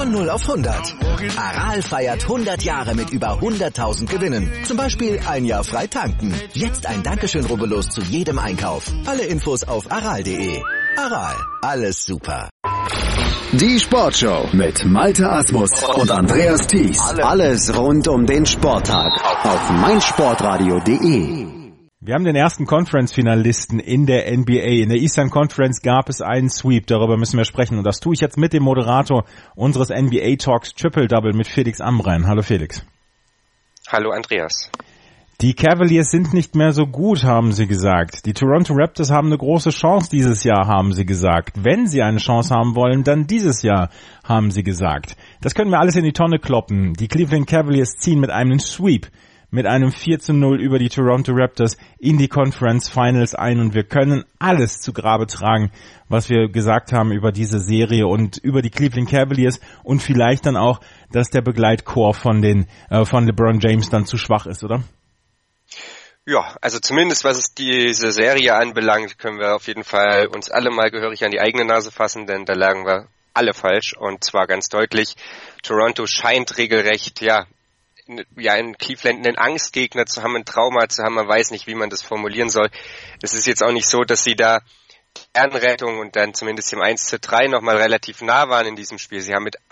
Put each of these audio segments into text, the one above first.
Von 0 auf 100. Aral feiert 100 Jahre mit über 100.000 Gewinnen. Zum Beispiel ein Jahr frei tanken. Jetzt ein Dankeschön, rubbellos zu jedem Einkauf. Alle Infos auf aral.de. Aral, alles super. Die Sportshow mit Malte Asmus und Andreas Thies. Alles rund um den Sporttag auf meinsportradio.de. Wir haben den ersten Conference-Finalisten in der NBA. In der Eastern Conference gab es einen Sweep, darüber müssen wir sprechen. Und das tue ich jetzt mit dem Moderator unseres NBA Talks Triple Double mit Felix Amrein. Hallo Felix. Hallo Andreas. Die Cavaliers sind nicht mehr so gut, haben sie gesagt. Die Toronto Raptors haben eine große Chance dieses Jahr, haben sie gesagt. Wenn sie eine Chance haben wollen, dann dieses Jahr, haben sie gesagt. Das können wir alles in die Tonne kloppen. Die Cleveland Cavaliers ziehen mit einem Sweep, mit einem 4:0 über die Toronto Raptors in die Conference Finals ein und wir können alles zu Grabe tragen, was wir gesagt haben über diese Serie und über die Cleveland Cavaliers und vielleicht dann auch, dass der Begleitchor von LeBron James dann zu schwach ist, oder? Ja, also zumindest was es diese Serie anbelangt, können wir auf jeden Fall uns alle mal gehörig an die eigene Nase fassen, denn da lagen wir alle falsch und zwar ganz deutlich. Toronto scheint regelrecht, in Cleveland einen Angstgegner zu haben, ein Trauma zu haben, man weiß nicht, wie man das formulieren soll. Es ist jetzt auch nicht so, dass sie da Ehrenrettung und dann zumindest im 1:3 nochmal relativ nah waren in diesem Spiel. Sie haben mit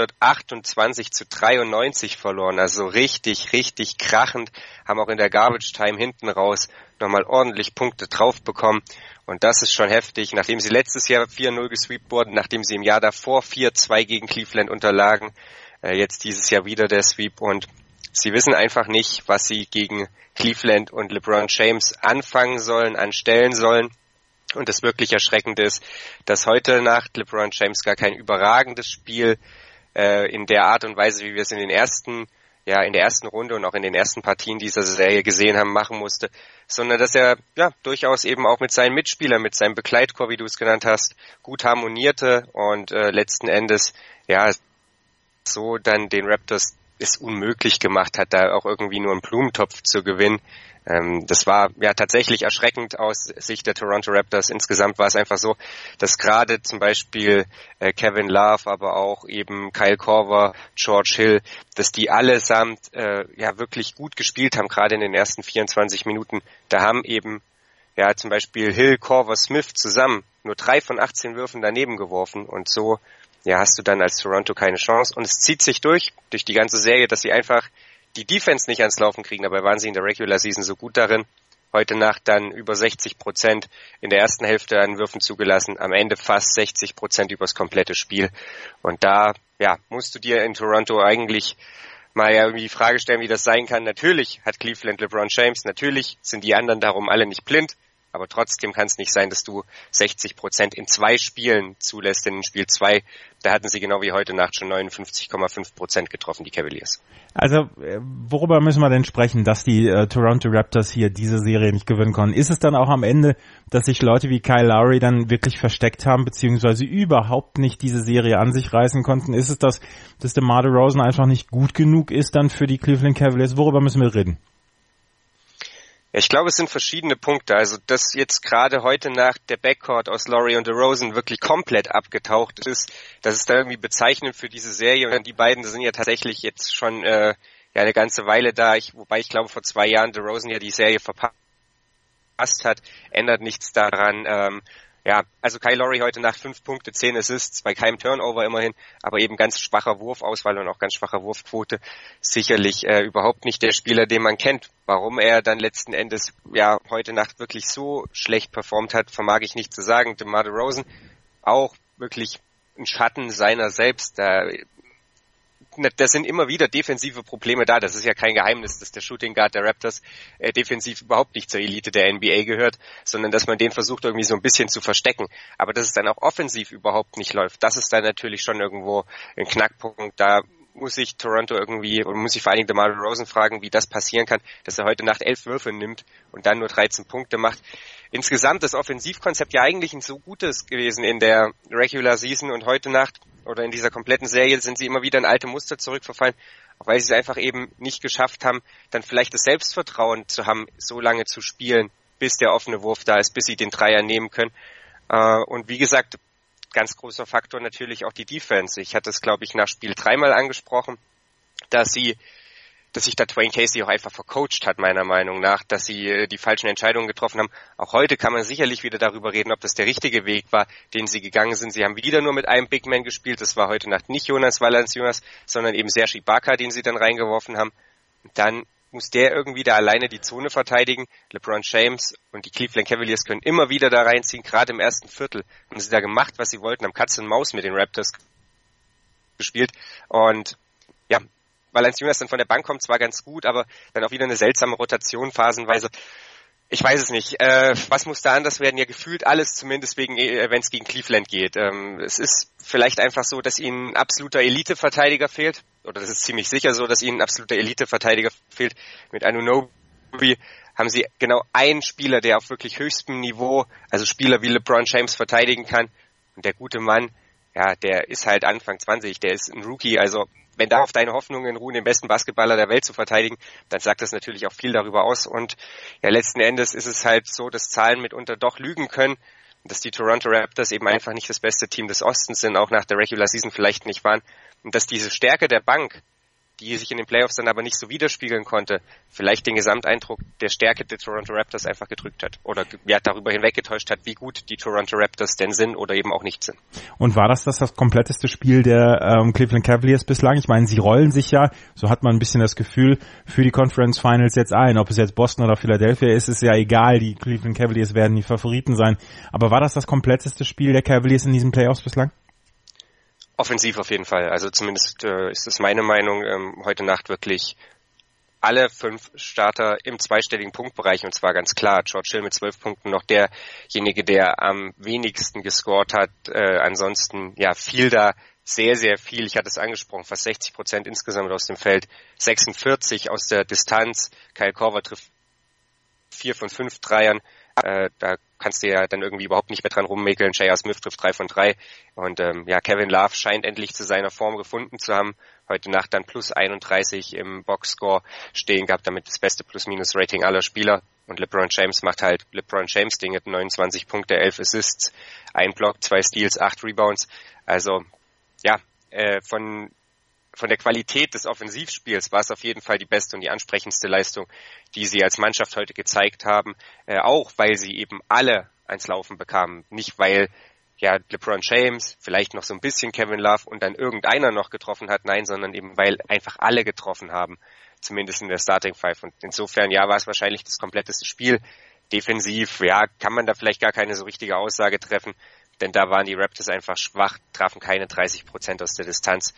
128:93 verloren, also richtig, richtig krachend, haben auch in der Garbage Time hinten raus nochmal ordentlich Punkte drauf bekommen und das ist schon heftig, nachdem sie letztes Jahr 4:0 gesweept wurden, nachdem sie im Jahr davor 4:2 gegen Cleveland unterlagen, jetzt dieses Jahr wieder der Sweep und sie wissen einfach nicht, was sie gegen Cleveland und LeBron James anfangen sollen, anstellen sollen. Und das wirklich Erschreckende ist, dass heute Nacht LeBron James gar kein überragendes Spiel in der Art und Weise, wie wir es in der ersten Runde und auch in den ersten Partien dieser Serie gesehen haben, machen musste, sondern dass er durchaus eben auch mit seinen Mitspielern, mit seinem Begleitchor, wie du es genannt hast, gut harmonierte und letzten Endes so dann den Raptors es unmöglich gemacht hat, da auch irgendwie nur einen Blumentopf zu gewinnen. Das war tatsächlich erschreckend aus Sicht der Toronto Raptors. Insgesamt war es einfach so, dass gerade zum Beispiel Kevin Love, aber auch eben Kyle Korver, George Hill, dass die allesamt wirklich gut gespielt haben, gerade in den ersten 24 Minuten. Da haben eben zum Beispiel Hill, Korver, Smith zusammen nur 3 von 18 Würfen daneben geworfen und so hast du dann als Toronto keine Chance. Und es zieht sich durch die ganze Serie, dass sie einfach die Defense nicht ans Laufen kriegen. Dabei waren sie in der Regular Season so gut darin. Heute Nacht dann über 60% in der ersten Hälfte an Würfen zugelassen. Am Ende fast 60% übers komplette Spiel. Und da musst du dir in Toronto eigentlich mal irgendwie die Frage stellen, wie das sein kann. Natürlich hat Cleveland LeBron James, natürlich sind die anderen darum alle nicht blind. Aber trotzdem kann es nicht sein, dass du 60% in 2 Spielen zulässt. In Spiel 2, da hatten sie genau wie heute Nacht schon 59,5% getroffen, die Cavaliers. Also, worüber müssen wir denn sprechen, dass die Toronto Raptors hier diese Serie nicht gewinnen konnten? Ist es dann auch am Ende, dass sich Leute wie Kyle Lowry dann wirklich versteckt haben, beziehungsweise überhaupt nicht diese Serie an sich reißen konnten? Ist es das, dass DeMar DeRozan einfach nicht gut genug ist dann für die Cleveland Cavaliers? Worüber müssen wir reden? Ich glaube, es sind verschiedene Punkte. Also, dass jetzt gerade heute Nacht der Backcourt aus Lowry und DeRozan wirklich komplett abgetaucht ist, das ist da irgendwie bezeichnend für diese Serie. Und die beiden sind ja tatsächlich jetzt schon eine ganze Weile da. Wobei ich glaube, vor 2 Jahren DeRozan die Serie verpasst hat, ändert nichts daran. Also Kyle Lowry heute Nacht 5 Punkte, 10 Assists, bei keinem Turnover immerhin, aber eben ganz schwacher Wurfauswahl und auch ganz schwacher Wurfquote. Sicherlich überhaupt nicht der Spieler, den man kennt. Warum er dann letzten Endes heute Nacht wirklich so schlecht performt hat, vermag ich nicht zu sagen. DeMar DeRozan auch wirklich ein Schatten seiner selbst. Da sind immer wieder defensive Probleme da. Das ist ja kein Geheimnis, dass der Shooting Guard der Raptors defensiv überhaupt nicht zur Elite der NBA gehört, sondern dass man den versucht irgendwie so ein bisschen zu verstecken. Aber dass es dann auch offensiv überhaupt nicht läuft, das ist dann natürlich schon irgendwo ein Knackpunkt. Da muss sich Toronto muss sich vor allen Dingen DeMar DeRozan fragen, wie das passieren kann, dass er heute Nacht 11 Würfe nimmt und dann nur 13 Punkte macht. Insgesamt das Offensivkonzept ja eigentlich ein so gutes gewesen in der Regular Season und heute Nacht oder in dieser kompletten Serie sind sie immer wieder in alte Muster zurückverfallen, auch weil sie es einfach eben nicht geschafft haben, dann vielleicht das Selbstvertrauen zu haben, so lange zu spielen, bis der offene Wurf da ist, bis sie den Dreier nehmen können. Und wie gesagt, ganz großer Faktor natürlich auch die Defense. Ich hatte es, glaube ich, nach Spiel 3-mal angesprochen, dass sich da Dwayne Casey auch einfach vercoacht hat, meiner Meinung nach, dass sie die falschen Entscheidungen getroffen haben. Auch heute kann man sicherlich wieder darüber reden, ob das der richtige Weg war, den sie gegangen sind. Sie haben wieder nur mit einem Big Man gespielt. Das war heute Nacht nicht Jonas Valanciunas, sondern eben Serge Ibaka, den sie dann reingeworfen haben. Und dann muss der irgendwie da alleine die Zone verteidigen. LeBron James und die Cleveland Cavaliers können immer wieder da reinziehen. Gerade im ersten Viertel haben sie da gemacht, was sie wollten, haben Katze und Maus mit den Raptors gespielt. Und ja, Valanciunas dann von der Bank kommt, zwar ganz gut, aber dann auch wieder eine seltsame Rotation phasenweise. Ich weiß es nicht. Was muss da anders werden? Ja, gefühlt alles, zumindest wenn es gegen Cleveland geht. Es ist vielleicht einfach so, dass ihnen ein absoluter Elite-Verteidiger fehlt. Oder das ist ziemlich sicher so, dass ihnen ein absoluter Elite-Verteidiger fehlt. Mit Anunoby haben sie genau einen Spieler, der auf wirklich höchstem Niveau, also Spieler wie LeBron James verteidigen kann. Und der gute Mann, ja, der ist halt Anfang 20, der ist ein Rookie, also wenn da auf deine Hoffnungen ruhen, den besten Basketballer der Welt zu verteidigen, dann sagt das natürlich auch viel darüber aus. Und ja, letzten Endes ist es halt so, dass Zahlen mitunter doch lügen können, dass die Toronto Raptors eben einfach nicht das beste Team des Ostens sind, auch nach der Regular Season vielleicht nicht waren. Und dass diese Stärke der Bank, die sich in den Playoffs dann aber nicht so widerspiegeln konnte, vielleicht den Gesamteindruck der Stärke der Toronto Raptors einfach gedrückt hat oder ja, darüber hinweggetäuscht hat, wie gut die Toronto Raptors denn sind oder eben auch nicht sind. Und war das kompletteste Spiel der Cleveland Cavaliers bislang? Ich meine, sie rollen sich ja, so hat man ein bisschen das Gefühl, für die Conference Finals jetzt ein. Ob es jetzt Boston oder Philadelphia ist, ist ja egal. Die Cleveland Cavaliers werden die Favoriten sein. Aber war das kompletteste Spiel der Cavaliers in diesen Playoffs bislang? Offensiv auf jeden Fall. Also zumindest ist es meine Meinung, heute Nacht wirklich alle 5 Starter im zweistelligen Punktbereich, und zwar ganz klar. George Hill mit 12 Punkten noch derjenige, der am wenigsten gescored hat. Ansonsten ja fiel da sehr, sehr viel. Ich hatte es angesprochen, fast 60% insgesamt aus dem Feld, 46 aus der Distanz. Kyle Korver trifft 4 von 5 Dreiern. Da kannst du ja dann irgendwie überhaupt nicht mehr dran rummäkeln. J.R. Smith trifft 3 von 3. Und ja, Kevin Love scheint endlich zu seiner Form gefunden zu haben. Heute Nacht dann plus 31 im Boxscore stehen gehabt, damit das beste Plus-Minus-Rating aller Spieler. Und LeBron James macht halt LeBron James-Ding, hat 29 Punkte, 11 Assists, 1 Block, 2 Steals, 8 Rebounds. Also ja, von der Qualität des Offensivspiels war es auf jeden Fall die beste und die ansprechendste Leistung, die sie als Mannschaft heute gezeigt haben. Auch weil sie eben alle ans Laufen bekamen. Nicht weil ja LeBron James, vielleicht noch so ein bisschen Kevin Love und dann irgendeiner noch getroffen hat. Nein, sondern eben weil einfach alle getroffen haben. Zumindest in der Starting Five. Und insofern, ja, war es wahrscheinlich das kompletteste Spiel. Defensiv, ja, kann man da vielleicht gar keine so richtige Aussage treffen. Denn da waren die Raptors einfach schwach, trafen keine 30% aus der Distanz.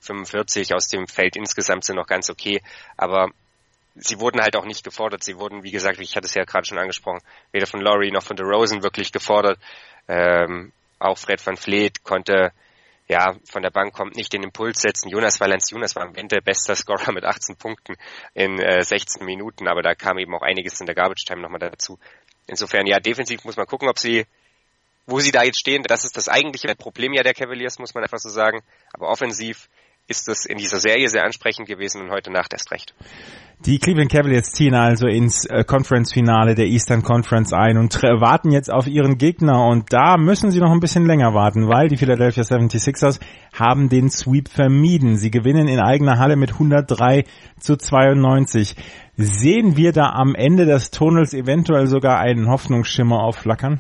45 aus dem Feld insgesamt sind noch ganz okay, aber sie wurden halt auch nicht gefordert. Sie wurden, wie gesagt, ich hatte es ja gerade schon angesprochen, weder von Laurie noch von DeRozan wirklich gefordert. Auch Fred VanVleet konnte, ja, von der Bank kommt, nicht den Impuls setzen. Jonas Valanciunas war am Ende bester Scorer mit 18 Punkten in 16 Minuten, aber da kam eben auch einiges in der Garbage Time nochmal dazu. Insofern, ja, defensiv muss man gucken, wo sie da jetzt stehen. Das ist das eigentliche Problem ja der Cavaliers, muss man einfach so sagen. Aber offensiv ist das in dieser Serie sehr ansprechend gewesen und heute Nacht erst recht. Die Cleveland Cavaliers ziehen also ins Conference-Finale der Eastern Conference ein und warten jetzt auf ihren Gegner, und da müssen sie noch ein bisschen länger warten, weil die Philadelphia 76ers haben den Sweep vermieden. Sie gewinnen in eigener Halle mit 103-92. Sehen wir da am Ende des Tunnels eventuell sogar einen Hoffnungsschimmer aufflackern?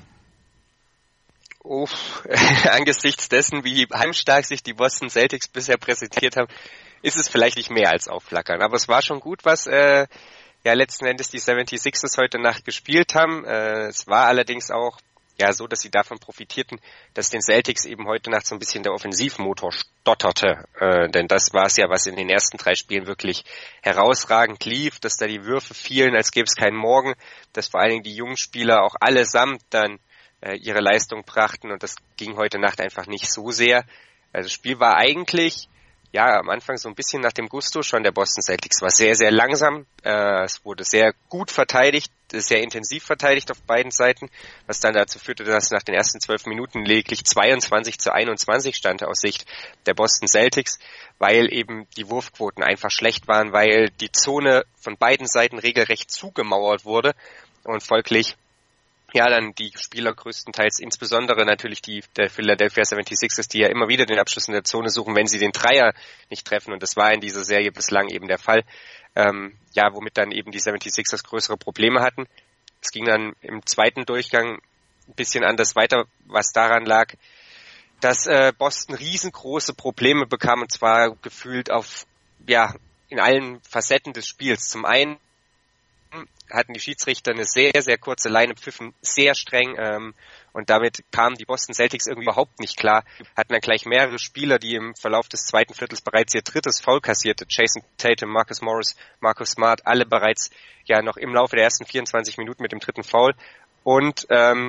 Angesichts dessen, wie heimstark sich die Boston Celtics bisher präsentiert haben, ist es vielleicht nicht mehr als aufflackern. Aber es war schon gut, was ja letzten Endes die 76ers heute Nacht gespielt haben. Es war allerdings auch ja so, dass sie davon profitierten, dass den Celtics eben heute Nacht so ein bisschen der Offensivmotor stotterte. Denn das war es ja, was in den ersten 3 Spielen wirklich herausragend lief, dass da die Würfe fielen, als gäbe es keinen Morgen, dass vor allen Dingen die jungen Spieler auch allesamt dann ihre Leistung brachten, und das ging heute Nacht einfach nicht so sehr. Also das Spiel war eigentlich, ja, am Anfang so ein bisschen nach dem Gusto schon der Boston Celtics. War sehr, sehr langsam. Es wurde sehr gut verteidigt, sehr intensiv verteidigt auf beiden Seiten, was dann dazu führte, dass nach den ersten 12 Minuten lediglich 22-21 stand aus Sicht der Boston Celtics, weil eben die Wurfquoten einfach schlecht waren, weil die Zone von beiden Seiten regelrecht zugemauert wurde und folglich ja, dann die Spieler größtenteils, insbesondere natürlich der Philadelphia 76ers, die ja immer wieder den Abschluss in der Zone suchen, wenn sie den Dreier nicht treffen. Und das war in dieser Serie bislang eben der Fall. Womit dann eben die 76ers größere Probleme hatten. Es ging dann im zweiten Durchgang ein bisschen anders weiter, was daran lag, dass Boston riesengroße Probleme bekam, und zwar gefühlt in allen Facetten des Spiels. Zum einen hatten die Schiedsrichter eine sehr, sehr kurze Leine, pfiffen sehr streng und damit kamen die Boston Celtics irgendwie überhaupt nicht klar. Hatten dann gleich mehrere Spieler, die im Verlauf des zweiten Viertels bereits ihr drittes Foul kassierte. Jason Tatum, Marcus Morris, Marcus Smart, alle bereits ja noch im Laufe der ersten 24 Minuten mit dem dritten Foul. Und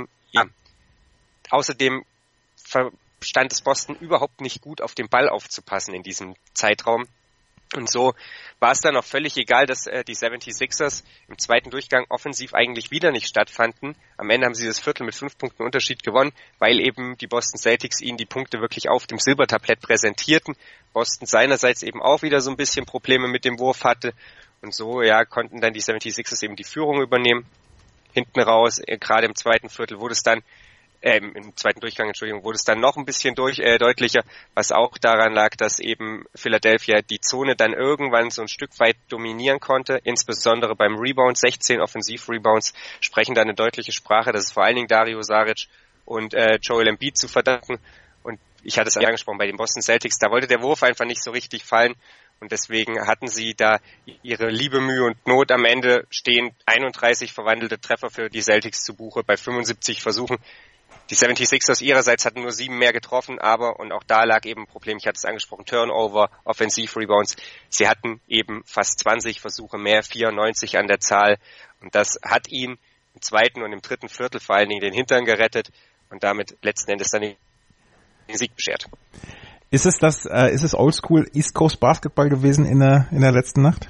außerdem stand es Boston überhaupt nicht gut, auf den Ball aufzupassen in diesem Zeitraum. Und so war es dann auch völlig egal, dass die 76ers im zweiten Durchgang offensiv eigentlich wieder nicht stattfanden. Am Ende haben sie das Viertel mit 5 Punkten Unterschied gewonnen, weil eben die Boston Celtics ihnen die Punkte wirklich auf dem Silbertablett präsentierten. Boston seinerseits eben auch wieder so ein bisschen Probleme mit dem Wurf hatte. Und so konnten dann die 76ers eben die Führung übernehmen. Hinten raus, gerade im zweiten Viertel wurde es dann im zweiten Durchgang, wurde es dann noch ein bisschen deutlicher, was auch daran lag, dass eben Philadelphia die Zone dann irgendwann so ein Stück weit dominieren konnte, insbesondere beim Rebound. 16 Offensiv-Rebounds sprechen da eine deutliche Sprache. Das ist vor allen Dingen Dario Saric und Joel Embiid zu verdanken. Und ich hatte es angesprochen, bei den Boston Celtics, da wollte der Wurf einfach nicht so richtig fallen. Und deswegen hatten sie da ihre Liebe, Mühe und Not. Am Ende stehen 31 verwandelte Treffer für die Celtics zu Buche bei 75 Versuchen. Die 76ers ihrerseits hatten nur 7 mehr getroffen, aber, und auch da lag eben ein Problem, ich hatte es angesprochen, Turnover, Offensiv-Rebounds. Sie hatten eben fast 20 Versuche mehr, 94 an der Zahl. Und das hat ihnen im zweiten und im dritten Viertel vor allen Dingen den Hintern gerettet und damit letzten Endes dann den Sieg beschert. Ist es Oldschool East Coast Basketball gewesen in der letzten Nacht?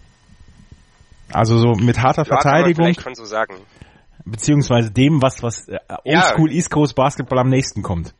Also so mit harter Verteidigung? Kann man vielleicht schon so sagen. Beziehungsweise dem, was Oldschool East Coast Basketball am nächsten kommt.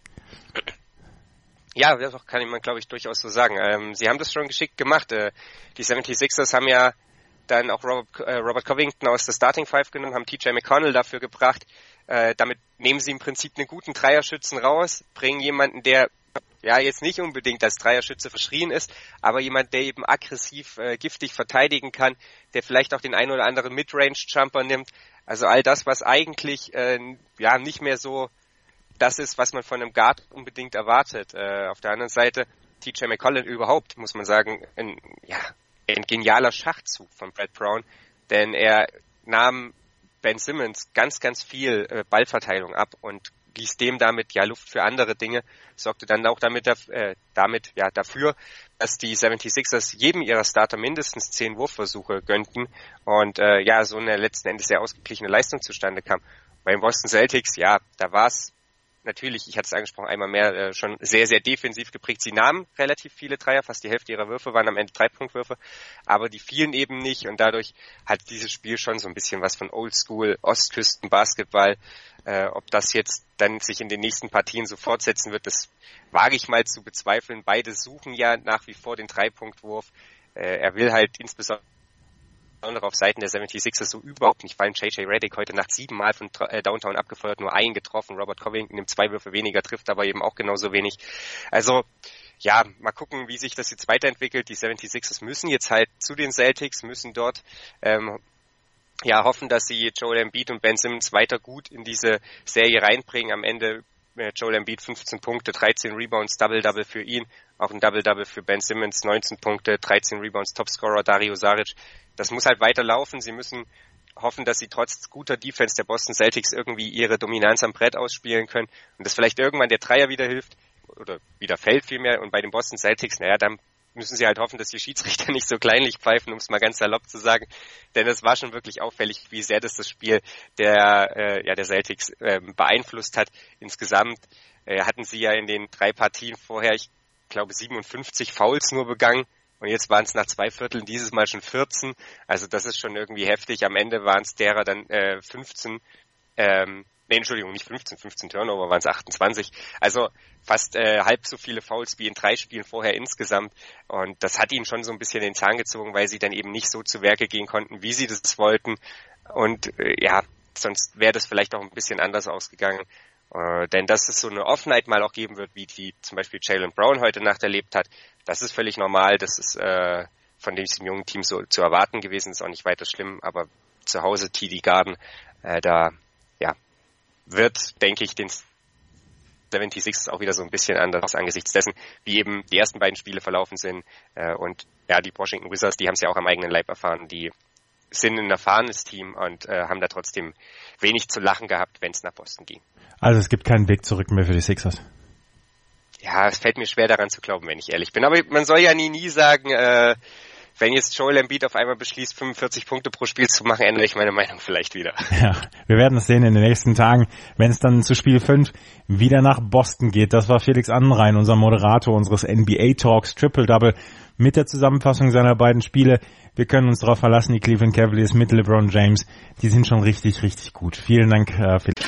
Ja, das kann man, glaube ich, durchaus so sagen. Sie haben das schon geschickt gemacht. Die 76ers haben ja dann auch Robert Covington aus der Starting Five genommen, haben TJ McConnell dafür gebracht. Damit nehmen sie im Prinzip einen guten Dreierschützen raus, bringen jemanden, der jetzt nicht unbedingt als Dreierschütze verschrien ist, aber jemand, der eben aggressiv, giftig verteidigen kann, der vielleicht auch den einen oder anderen Midrange-Jumper nimmt. Also all das, was eigentlich nicht mehr so das ist, was man von einem Guard unbedingt erwartet. Auf der anderen Seite TJ McConnell überhaupt, muss man sagen, ein genialer Schachzug von Brett Brown, denn er nahm Ben Simmons ganz, ganz viel Ballverteilung ab und ließ dem damit Luft für andere Dinge, sorgte dann auch dafür, dass die 76ers jedem ihrer Starter mindestens 10 Wurfversuche gönnten und so eine letzten Endes sehr ausgeglichene Leistung zustande kam. Bei den Boston Celtics, da war es natürlich, ich hatte es angesprochen, einmal mehr schon sehr, sehr defensiv geprägt. Sie nahmen relativ viele Dreier, fast die Hälfte ihrer Würfe waren am Ende 3-Punktwürfe, aber die fielen eben nicht und dadurch hat dieses Spiel schon so ein bisschen was von Oldschool Ostküsten-Basketball. Ob das jetzt dann sich in den nächsten Partien so fortsetzen wird, das wage ich mal zu bezweifeln. Beide suchen ja nach wie vor den 3-Punktwurf. Er will halt insbesondere auf Seiten der 76ers so überhaupt nicht fallen. J.J. Redick heute Nacht 7 Mal von Downtown abgefeuert, nur 1 getroffen. Robert Covington nimmt 2 Würfe weniger, trifft aber eben auch genauso wenig. Also, mal gucken, wie sich das jetzt weiterentwickelt. Die 76ers müssen jetzt halt zu den Celtics, müssen dort hoffen, dass sie Joel Embiid und Ben Simmons weiter gut in diese Serie reinbringen. Am Ende Joel Embiid 15 Punkte, 13 Rebounds, Double-Double für ihn. Auch ein Double-Double für Ben Simmons, 19 Punkte, 13 Rebounds, Topscorer Dario Saric. Das muss halt weiterlaufen. Sie müssen hoffen, dass sie trotz guter Defense der Boston Celtics irgendwie ihre Dominanz am Brett ausspielen können und dass vielleicht irgendwann der Dreier wieder hilft oder wieder fällt vielmehr. Und bei den Boston Celtics, dann müssen sie halt hoffen, dass die Schiedsrichter nicht so kleinlich pfeifen, um es mal ganz salopp zu sagen. Denn es war schon wirklich auffällig, wie sehr das Spiel der Celtics beeinflusst hat. Insgesamt hatten sie ja in den 3 Partien vorher, ich glaube, 57 Fouls nur begangen. Und jetzt waren es nach 2 Vierteln dieses Mal schon 14. Also das ist schon irgendwie heftig. Am Ende waren es derer dann 15. Nicht 15 Turnover, waren es 28. Also fast halb so viele Fouls wie in 3 Spielen vorher insgesamt. Und das hat ihnen schon so ein bisschen den Zahn gezogen, weil sie dann eben nicht so zu Werke gehen konnten, wie sie das wollten. Und sonst wäre das vielleicht auch ein bisschen anders ausgegangen. Denn dass es so eine Off-Night mal auch geben wird, wie die zum Beispiel Jaylen Brown heute Nacht erlebt hat, das ist völlig normal. Das ist von diesem jungen Team so zu erwarten gewesen, ist auch nicht weiter schlimm. Aber zu Hause TD Garden, da wird, denke ich, den 76ers auch wieder so ein bisschen anders angesichts dessen, wie eben die ersten beiden Spiele verlaufen sind. Und ja, die Washington Wizards, die haben es ja auch am eigenen Leib erfahren, die sind ein erfahrenes Team und haben da trotzdem wenig zu lachen gehabt, wenn es nach Boston ging. Also es gibt keinen Weg zurück mehr für die Sixers. Ja, es fällt mir schwer daran zu glauben, wenn ich ehrlich bin. Aber man soll ja nie sagen, wenn jetzt Joel Embiid auf einmal beschließt, 45 Punkte pro Spiel zu machen, ändere ich meine Meinung vielleicht wieder. Ja, wir werden es sehen in den nächsten Tagen, wenn es dann zu Spiel 5 wieder nach Boston geht. Das war Felix Andenrein, unser Moderator unseres NBA Talks Triple-Double mit der Zusammenfassung seiner beiden Spiele. Wir können uns darauf verlassen, die Cleveland Cavaliers mit LeBron James, die sind schon richtig, richtig gut. Vielen Dank, Felix.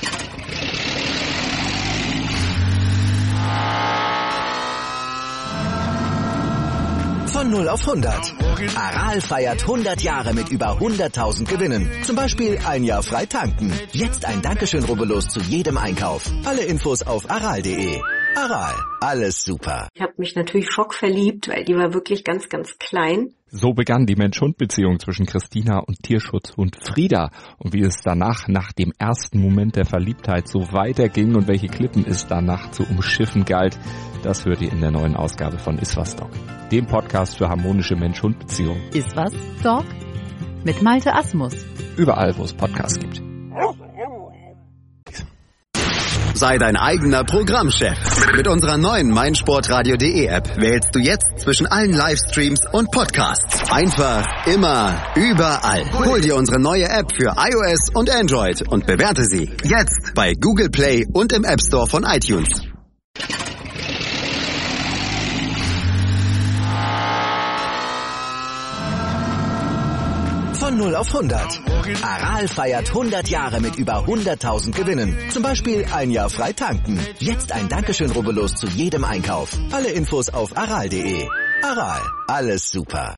Von 0 auf 100. Aral feiert 100 Jahre mit über 100.000 Gewinnen. Zum Beispiel ein Jahr frei tanken. Jetzt ein Dankeschön, rubbellos zu jedem Einkauf. Alle Infos auf aral.de. Aral, alles super. Ich habe mich natürlich schockverliebt, weil die war wirklich ganz, ganz klein. So begann die Mensch-Hund-Beziehung zwischen Christina und Tierschutzhund Frieda. Und wie es danach, nach dem ersten Moment der Verliebtheit, so weiterging und welche Klippen es danach zu umschiffen galt, das hört ihr in der neuen Ausgabe von Iswas Dog, dem Podcast für harmonische Mensch-Hund-Beziehungen. Iswas Dog mit Malte Asmus. Überall, wo es Podcasts gibt. Sei dein eigener Programmchef. Mit unserer neuen meinsportradio.de App wählst du jetzt zwischen allen Livestreams und Podcasts. Einfach, immer, überall. Hol dir unsere neue App für iOS und Android und bewerte sie jetzt bei Google Play und im App Store von iTunes. Von 0 auf 100. Aral feiert 100 Jahre mit über 100.000 Gewinnen. Zum Beispiel ein Jahr frei tanken. Jetzt ein Dankeschön, rubbellos zu jedem Einkauf. Alle Infos auf aral.de. Aral, alles super.